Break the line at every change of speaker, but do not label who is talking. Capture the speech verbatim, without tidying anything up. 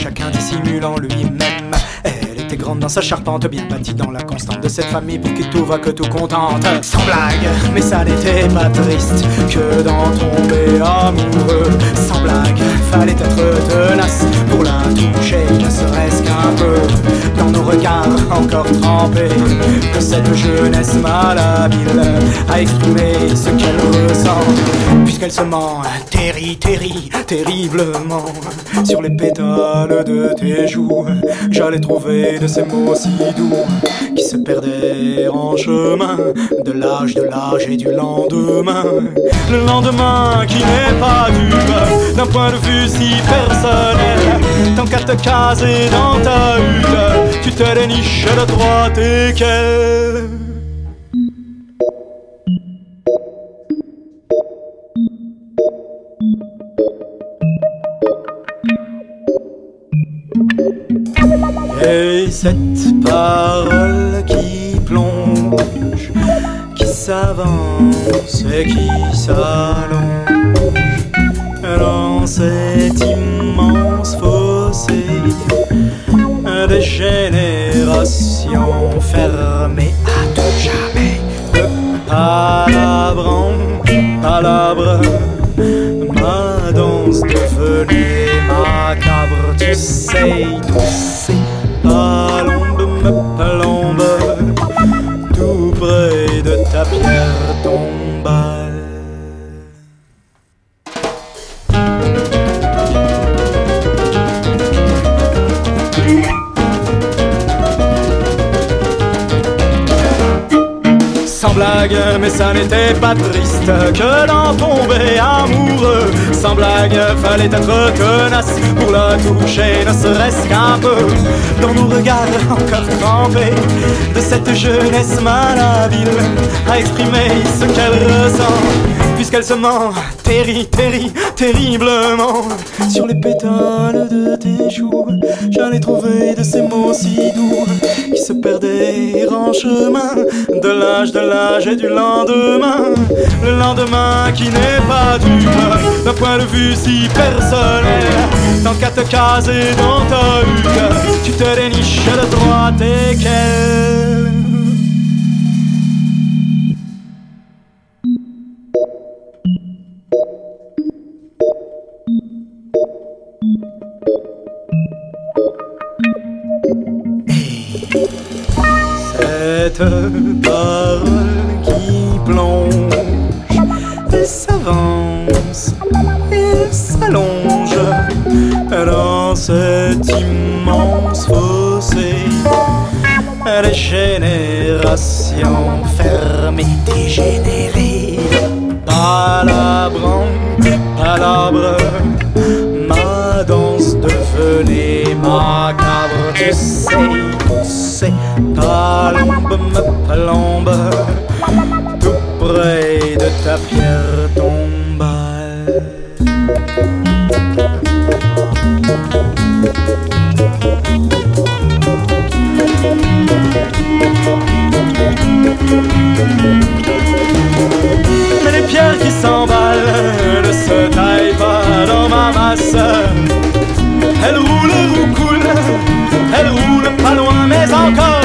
chacun dissimulant lui-même. Elle était grande dans sa charpente, bien bâtie dans la constante de cette famille pour qui tout va que tout contente. Sans blague, mais ça n'était pas triste que d'en tomber amoureux. Sans blague, fallait être tenace pour la toucher, ne serait-ce qu'un peu. Dans nos regards encore trempés de cette jeunesse malhabile à exprimer ce qu'elle ressent, puisqu'elle se ment terri, terri, terriblement sur les pétales de tes joues. J'allais trouver de ces mots si doux qui se perdaient en chemin de l'âge, de l'âge et du lendemain. Le lendemain qui n'est pas dur d'un point de vue si personnel. Tant qu'à te caser dans ta hutte, tu te déniches de droite et quelle. Et cette parole qui plonge, qui s'avance et qui s'allonge dans cet immense fossé des générations fermées à tout jamais. De palabre en palabre, ma danse devenue macabre. Tu sais, tous ces palombes me plombent tout près de ta pierre tombale. Sans blague, mais ça n'était pas triste que d'en tomber amoureux. Sans blague, fallait être tenace pour la toucher, ne serait-ce qu'un peu. Dans nos regards encore trempés de cette jeunesse malhabile à exprimer ce qu'elle ressent, puisqu'elle se ment terri, terri, terriblement sur les pétales de tes joues. J'allais trouver de ces mots si doux qui se perdaient en chemin de l'âge, de l'âge et du lendemain. Le lendemain qui n'est pas dur d'un point de vue si personnel. Tant qu'à te caser dans ta hutte, tu te déniches de droite et quelle. Cette parole qui plonge, elle s'avance, elle s'allonge dans cet immense fossé des générations fermées, dégénérées. Palabre en palabre, ma danse devenait macabre. Tu sais, tous ces palombes me plombent tout près de ta pierre tombale. Mais les pierres qui s'emballent ne se taillent pas dans ma masse. Elles roulent, roucoulent, elles roulent pas loin mais encore